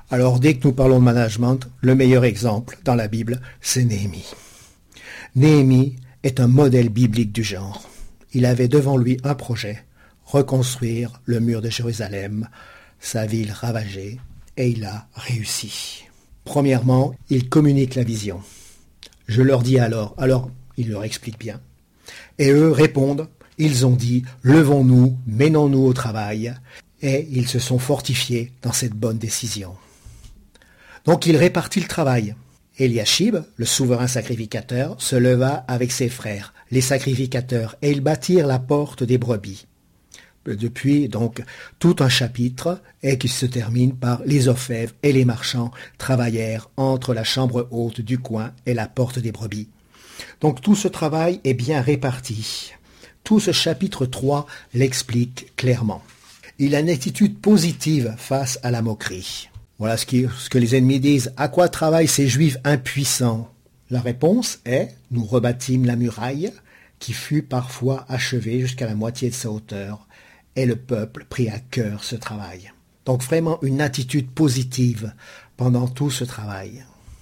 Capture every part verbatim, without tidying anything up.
Alors dès que nous parlons de management, le meilleur exemple dans la Bible, c'est Néhémie. Néhémie est un modèle biblique du genre. Il avait devant lui un projet, reconstruire le mur de Jérusalem, sa ville ravagée, et il a réussi. Premièrement, il communique la vision. Je leur dis alors, alors il leur explique bien. Et eux répondent, ils ont dit, levons-nous, mêlons-nous au travail, et ils se sont fortifiés dans cette bonne décision. Donc il répartit le travail. Eliashib, le souverain sacrificateur, se leva avec ses frères, les sacrificateurs, et ils bâtirent la porte des brebis. Depuis donc tout un chapitre et qui se termine par les orfèvres et les marchands travaillèrent entre la chambre haute du coin et la porte des brebis. Donc tout ce travail est bien réparti. Tout ce chapitre trois l'explique clairement. Il a une attitude positive face à la moquerie. Voilà ce, qui, ce que les ennemis disent. À quoi travaillent ces juifs impuissants? La réponse est, nous rebâtîmes la muraille qui fut parfois achevée jusqu'à la moitié de sa hauteur. Et le peuple prit à cœur ce travail. Donc vraiment une attitude positive pendant tout ce travail.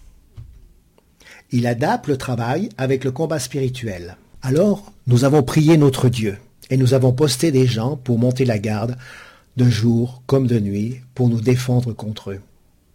Il adapte le travail avec le combat spirituel. Alors, nous avons prié notre Dieu et nous avons posté des gens pour monter la garde de jour comme de nuit pour nous défendre contre eux.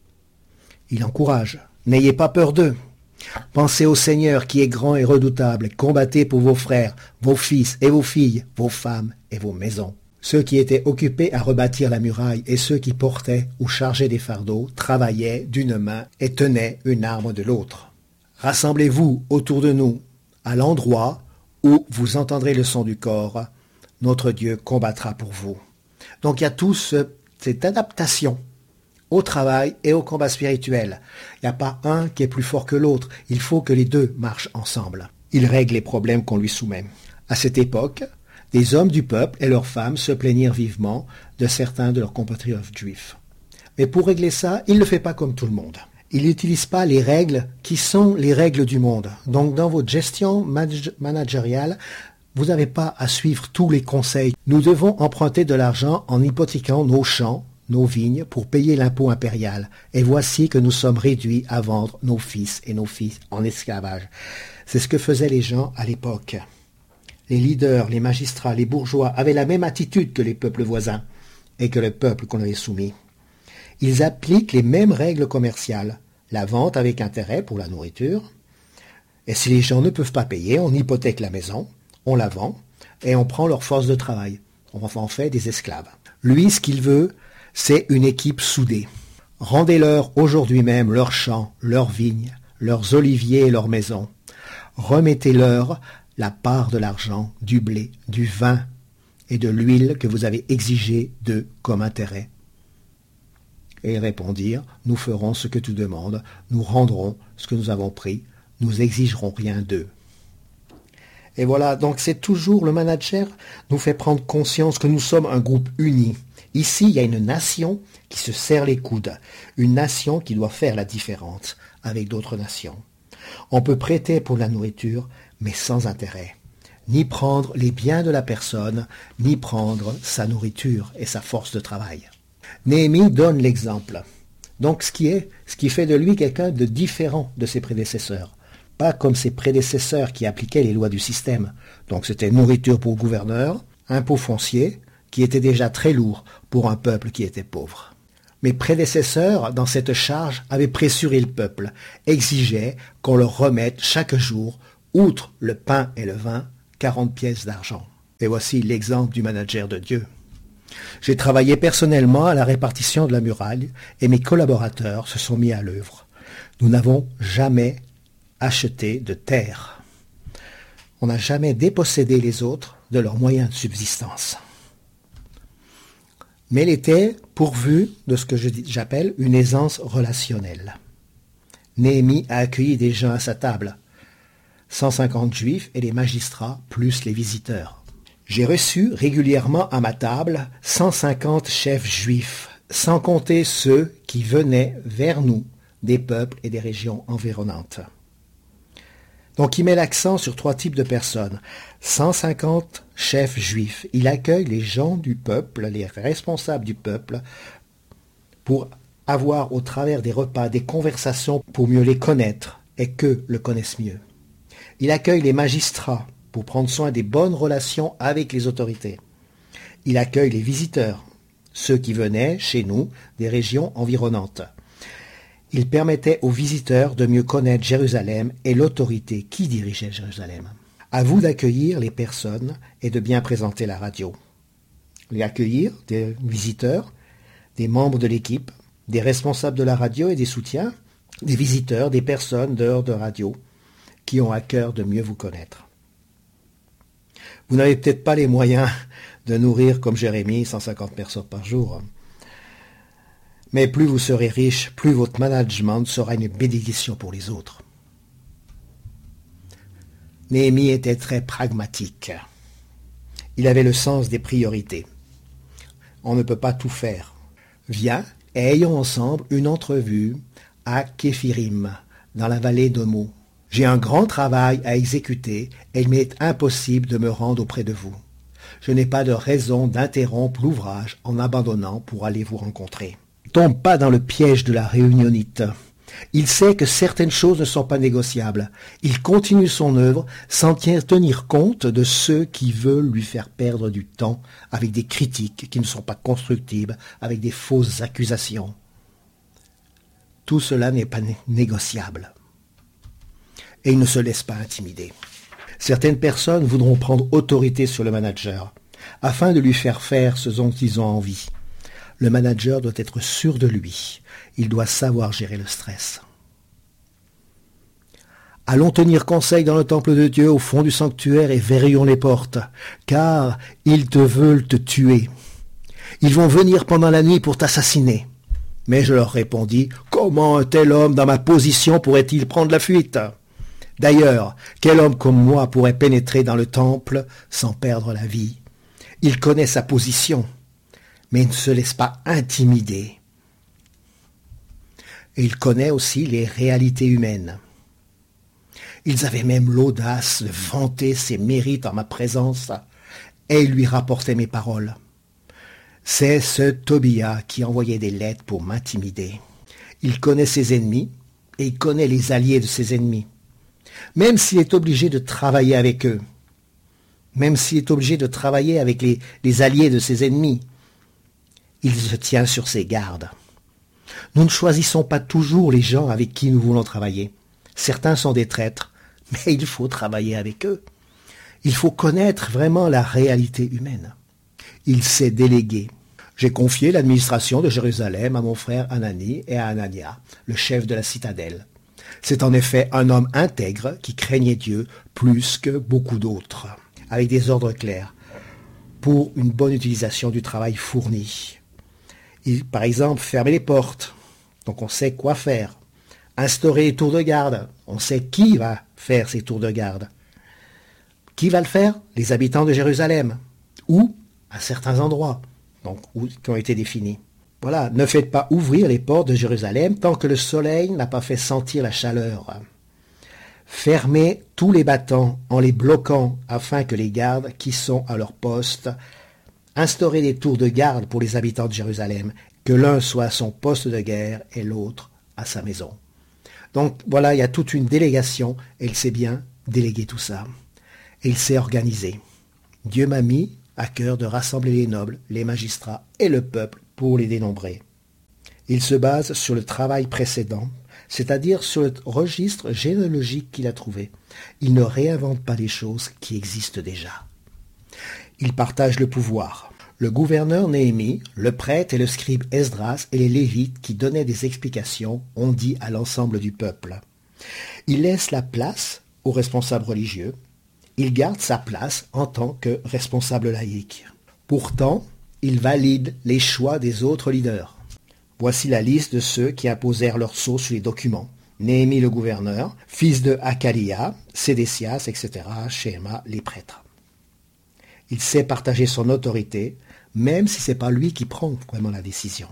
Il encourage, n'ayez pas peur d'eux. Pensez au Seigneur qui est grand et redoutable, combattez pour vos frères, vos fils et vos filles, vos femmes et vos maisons. Ceux qui étaient occupés à rebâtir la muraille et ceux qui portaient ou chargeaient des fardeaux travaillaient d'une main et tenaient une arme de l'autre. Rassemblez-vous autour de nous, à l'endroit où vous entendrez le son du corps. Notre Dieu combattra pour vous. Donc il y a tout ce, cette adaptation au travail et au combat spirituel. Il n'y a pas un qui est plus fort que l'autre. Il faut que les deux marchent ensemble. Il règle les problèmes qu'on lui soumet. À cette époque, des hommes du peuple et leurs femmes se plaignirent vivement de certains de leurs compatriotes juifs. Mais pour régler ça, il ne le fait pas comme tout le monde. Il n'utilise pas les règles qui sont les règles du monde. Donc dans votre gestion managériale, vous n'avez pas à suivre tous les conseils. Nous devons emprunter de l'argent en hypothéquant nos champs, nos vignes, pour payer l'impôt impérial. Et voici que nous sommes réduits à vendre nos fils et nos filles en esclavage. C'est ce que faisaient les gens à l'époque. Les leaders, les magistrats, les bourgeois avaient la même attitude que les peuples voisins et que le peuple qu'on avait soumis. Ils appliquent les mêmes règles commerciales, la vente avec intérêt pour la nourriture. Et si les gens ne peuvent pas payer, on hypothèque la maison, on la vend et on prend leur force de travail. On en fait des esclaves. Lui, ce qu'il veut, c'est une équipe soudée. Rendez-leur aujourd'hui même leurs champs, leurs vignes, leurs oliviers et leurs maisons. Remettez-leur la part de l'argent, du blé, du vin et de l'huile que vous avez exigé d'eux comme intérêt. Et ils répondirent, nous ferons ce que tu demandes, nous rendrons ce que nous avons pris, nous exigerons rien d'eux. Et voilà, donc c'est toujours le manager nous fait prendre conscience que nous sommes un groupe uni. Ici, il y a une nation qui se serre les coudes, une nation qui doit faire la différence avec d'autres nations. On peut prêter pour la nourriture, mais sans intérêt. Ni prendre les biens de la personne, ni prendre sa nourriture et sa force de travail. Néhémie donne l'exemple. Donc ce qui est, ce qui fait de lui quelqu'un de différent de ses prédécesseurs. Pas comme ses prédécesseurs qui appliquaient les lois du système. Donc c'était nourriture pour le gouverneur, impôt foncier, qui était déjà très lourd pour un peuple qui était pauvre. Mes prédécesseurs, dans cette charge, avaient pressuré le peuple, exigeaient qu'on leur remette chaque jour, outre le pain et le vin, quarante pièces d'argent. Et voici l'exemple du manager de Dieu. J'ai travaillé personnellement à la répartition de la muraille et mes collaborateurs se sont mis à l'œuvre. Nous n'avons jamais acheté de terre. On n'a jamais dépossédé les autres de leurs moyens de subsistance. Mais il était pourvu de ce que j'appelle une aisance relationnelle. Néhémie a accueilli des gens à sa table, cent cinquante juifs et les magistrats, plus les visiteurs. J'ai reçu régulièrement à ma table cent cinquante chefs juifs, sans compter ceux qui venaient vers nous des peuples et des régions environnantes. Donc il met l'accent sur trois types de personnes. cent cinquante chefs juifs. Il accueille les gens du peuple, les responsables du peuple, pour avoir au travers des repas des conversations pour mieux les connaître et qu'eux le connaissent mieux. Il accueille les magistrats pour prendre soin des bonnes relations avec les autorités. Il accueille les visiteurs, ceux qui venaient chez nous des régions environnantes. Il permettait aux visiteurs de mieux connaître Jérusalem et l'autorité qui dirigeait Jérusalem. À vous d'accueillir les personnes et de bien présenter la radio. Les accueillir des visiteurs, des membres de l'équipe, des responsables de la radio et des soutiens, des visiteurs, des personnes d'heures de radio qui ont à cœur de mieux vous connaître. Vous n'avez peut-être pas les moyens de nourrir comme Jérémie cent cinquante personnes par jour. Mais plus vous serez riche, plus votre management sera une bénédiction pour les autres. Néhémie était très pragmatique. Il avait le sens des priorités. On ne peut pas tout faire. Viens et ayons ensemble une entrevue à Képhirim, dans la vallée d'Omo. J'ai un grand travail à exécuter et il m'est impossible de me rendre auprès de vous. Je n'ai pas de raison d'interrompre l'ouvrage en abandonnant pour aller vous rencontrer. Ne tombe pas dans le piège de la réunionite. Il sait que certaines choses ne sont pas négociables. Il continue son œuvre sans tenir compte de ceux qui veulent lui faire perdre du temps avec des critiques qui ne sont pas constructives, avec des fausses accusations. Tout cela n'est pas né- négociable. Et il ne se laisse pas intimider. Certaines personnes voudront prendre autorité sur le manager, afin de lui faire faire ce dont ils ont envie. Le manager doit être sûr de lui. Il doit savoir gérer le stress. Allons tenir conseil dans le temple de Dieu au fond du sanctuaire et verrouillons les portes, car ils te veulent te tuer. Ils vont venir pendant la nuit pour t'assassiner. Mais je leur répondis, comment un tel homme dans ma position pourrait-il prendre la fuite ? D'ailleurs, quel homme comme moi pourrait pénétrer dans le temple sans perdre la vie ? Il connaît sa position, mais il ne se laisse pas intimider. Et il connaît aussi les réalités humaines. Ils avaient même l'audace de vanter ses mérites en ma présence, et ils lui rapportaient mes paroles. C'est ce Tobia qui envoyait des lettres pour m'intimider. Il connaît ses ennemis, et il connaît les alliés de ses ennemis. Même s'il est obligé de travailler avec eux, même s'il est obligé de travailler avec les, les alliés de ses ennemis, il se tient sur ses gardes. Nous ne choisissons pas toujours les gens avec qui nous voulons travailler. Certains sont des traîtres, mais il faut travailler avec eux. Il faut connaître vraiment la réalité humaine. Il s'est délégué. J'ai confié l'administration de Jérusalem à mon frère Anani et à Anania, le chef de la citadelle. C'est en effet un homme intègre qui craignait Dieu plus que beaucoup d'autres, avec des ordres clairs, pour une bonne utilisation du travail fourni. Il, par exemple, fermer les portes, donc on sait quoi faire. Instaurer les tours de garde, on sait qui va faire ces tours de garde. Qui va le faire ? Les habitants de Jérusalem, ou à certains endroits, donc où, qui ont été définis. Voilà, ne faites pas ouvrir les portes de Jérusalem tant que le soleil n'a pas fait sentir la chaleur. Fermez tous les battants en les bloquant afin que les gardes qui sont à leur poste instaurez des tours de garde pour les habitants de Jérusalem, que l'un soit à son poste de guerre et l'autre à sa maison. Donc voilà, il y a toute une délégation et il sait bien déléguer tout ça. Et il s'est organisé. Dieu m'a mis à cœur de rassembler les nobles, les magistrats et le peuple pour les dénombrer. Il se base sur le travail précédent, c'est-à-dire sur le registre généalogique qu'il a trouvé. Il ne réinvente pas les choses qui existent déjà. Il partage le pouvoir. Le gouverneur Néhémie, le prêtre et le scribe Esdras et les Lévites qui donnaient des explications ont dit à l'ensemble du peuple. Il laisse la place aux responsables religieux. Il garde sa place en tant que responsable laïque. Pourtant, il valide les choix des autres leaders. Voici la liste de ceux qui imposèrent leur sceau sur les documents. Néhémie le gouverneur, fils de Hakalia, Sédécias, et cetera, Shéma, les prêtres. Il sait partager son autorité, même si ce n'est pas lui qui prend vraiment la décision.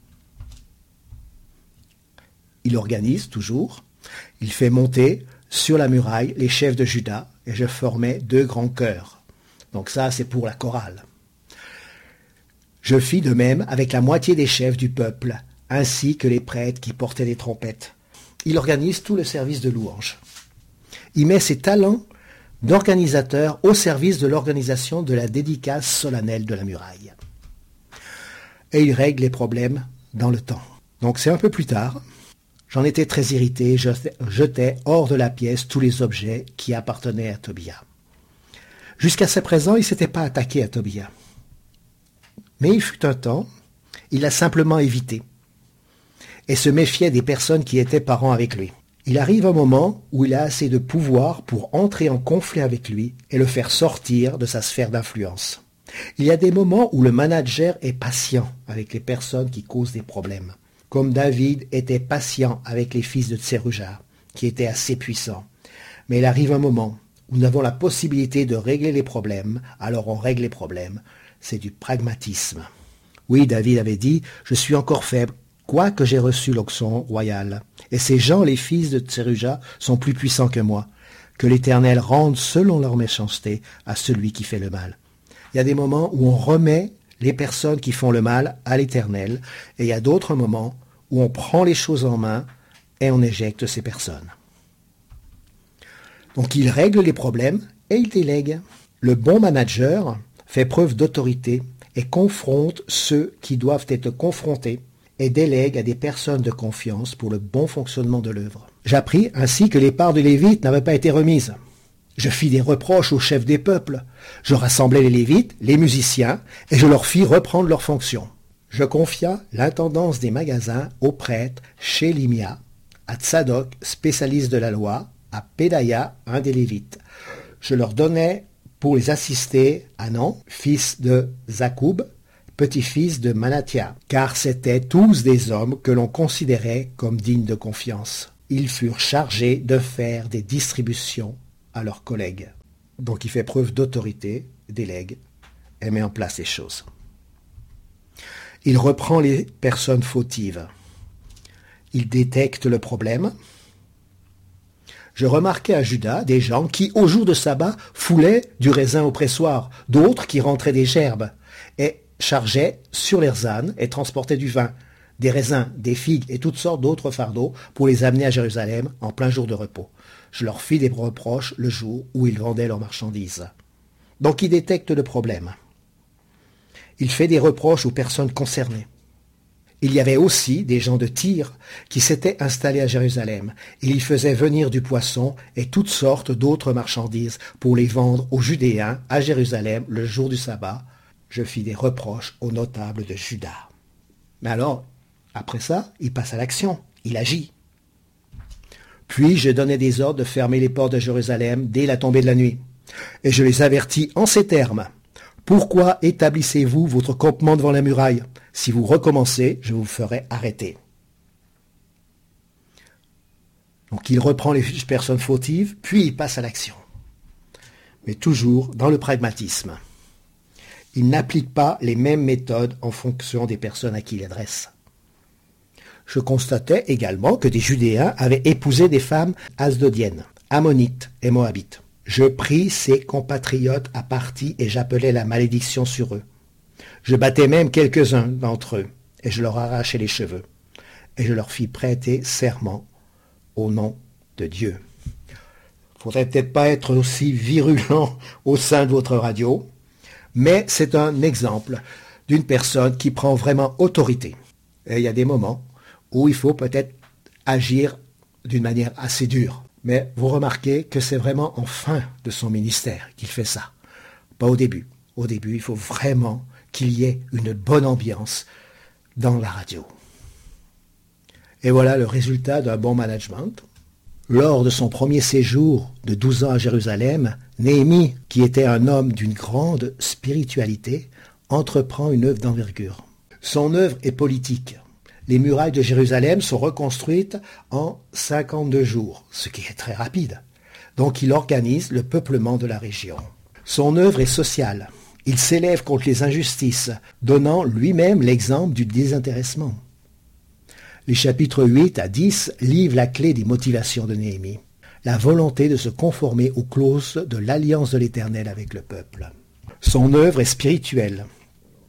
Il organise toujours, il fait monter sur la muraille les chefs de Juda, et je formais deux grands chœurs. Donc ça, c'est pour la chorale. Je fis de même avec la moitié des chefs du peuple, ainsi que les prêtres qui portaient des trompettes. Il organise tout le service de louange. Il met ses talents d'organisateur au service de l'organisation de la dédicace solennelle de la muraille. Et il règle les problèmes dans le temps. Donc c'est un peu plus tard. J'en étais très irrité, je jetais hors de la pièce tous les objets qui appartenaient à Tobia. Jusqu'à ce présent, il ne s'était pas attaqué à Tobia. Mais il fut un temps, il l'a simplement évité et se méfiait des personnes qui étaient parents avec lui. Il arrive un moment où il a assez de pouvoir pour entrer en conflit avec lui et le faire sortir de sa sphère d'influence. Il y a des moments où le manager est patient avec les personnes qui causent des problèmes, comme David était patient avec les fils de Tseruja, qui étaient assez puissants. Mais il arrive un moment où nous avons la possibilité de régler les problèmes, alors on règle les problèmes. C'est du pragmatisme. Oui, David avait dit « Je suis encore faible, quoique j'ai reçu l'onction royale. Et ces gens, les fils de Tseruja, sont plus puissants que moi. Que l'Éternel rende selon leur méchanceté à celui qui fait le mal. » Il y a des moments où on remet les personnes qui font le mal à l'Éternel, et il y a d'autres moments où on prend les choses en main et on éjecte ces personnes. Donc il règle les problèmes et il délègue. Le bon manager fait preuve d'autorité et confronte ceux qui doivent être confrontés et délègue à des personnes de confiance pour le bon fonctionnement de l'œuvre. J'appris ainsi que les parts de Lévites n'avaient pas été remises. Je fis des reproches aux chefs des peuples. Je rassemblai les Lévites, les musiciens, et je leur fis reprendre leurs fonctions. Je confia l'intendance des magasins aux prêtres Shélimia, à Tsadok, spécialiste de la loi, à Pédaïa, un des Lévites. Je leur donnai pour les assister Hanan, fils de Zakoub, petit-fils de Manathia, car c'étaient tous des hommes que l'on considérait comme dignes de confiance. Ils furent chargés de faire des distributions à leurs collègues. Donc il fait preuve d'autorité, délègue, et met en place les choses. Il reprend les personnes fautives. Il détecte le problème. Je remarquai à Juda des gens qui, au jour de sabbat, foulaient du raisin au pressoir, d'autres qui rentraient des gerbes, et chargeaient sur leurs ânes et transportaient du vin, des raisins, des figues et toutes sortes d'autres fardeaux pour les amener à Jérusalem en plein jour de repos. Je leur fis des reproches le jour où ils vendaient leurs marchandises. Donc il détecte le problème. Il fait des reproches aux personnes concernées. Il y avait aussi des gens de Tyr qui s'étaient installés à Jérusalem. Et ils faisaient venir du poisson et toutes sortes d'autres marchandises pour les vendre aux Judéens à Jérusalem le jour du sabbat. Je fis des reproches aux notables de Juda. Mais alors, après ça, il passe à l'action. Il agit. Puis je donnai des ordres de fermer les portes de Jérusalem dès la tombée de la nuit. Et je les avertis en ces termes. Pourquoi établissez-vous votre campement devant la muraille? Si vous recommencez, je vous ferai arrêter. Donc il reprend les personnes fautives, puis il passe à l'action. Mais toujours dans le pragmatisme. Il n'applique pas les mêmes méthodes en fonction des personnes à qui il adresse. Je constatais également que des Judéens avaient épousé des femmes asdodiennes, ammonites et moabites. Je pris ces compatriotes à partie et j'appelais la malédiction sur eux. Je battais même quelques-uns d'entre eux et je leur arrachai les cheveux. Et je leur fis prêter serment au nom de Dieu. Faudrait peut-être pas être aussi virulent au sein de votre radio, mais c'est un exemple d'une personne qui prend vraiment autorité. Et il y a des moments où il faut peut-être agir d'une manière assez dure. Mais vous remarquez que c'est vraiment en fin de son ministère qu'il fait ça. Pas au début. Au début, il faut vraiment qu'il y ait une bonne ambiance dans la radio. Et voilà le résultat d'un bon management. Lors de son premier séjour de douze ans à Jérusalem, Néhémie, qui était un homme d'une grande spiritualité, entreprend une œuvre d'envergure. Son œuvre est politique. Les murailles de Jérusalem sont reconstruites en cinquante-deux jours, ce qui est très rapide. Donc il organise le peuplement de la région. Son œuvre est sociale. Il s'élève contre les injustices, donnant lui-même l'exemple du désintéressement. Les chapitres huit à dix livrent la clé des motivations de Néhémie, la volonté de se conformer aux clauses de l'alliance de l'Éternel avec le peuple. Son œuvre est spirituelle.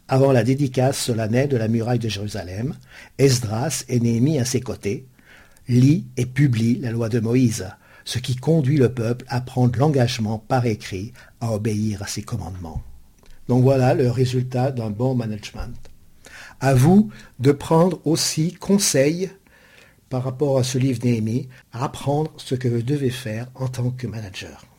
Avant la dédicace solennelle de la muraille de Jérusalem, Esdras et Néhémie à ses côtés lit et publie la loi de Moïse, ce qui conduit le peuple à prendre l'engagement par écrit à obéir à ses commandements. Donc voilà le résultat d'un bon management. À vous de prendre aussi conseil par rapport à ce livre Néhémie, à apprendre ce que vous devez faire en tant que manager.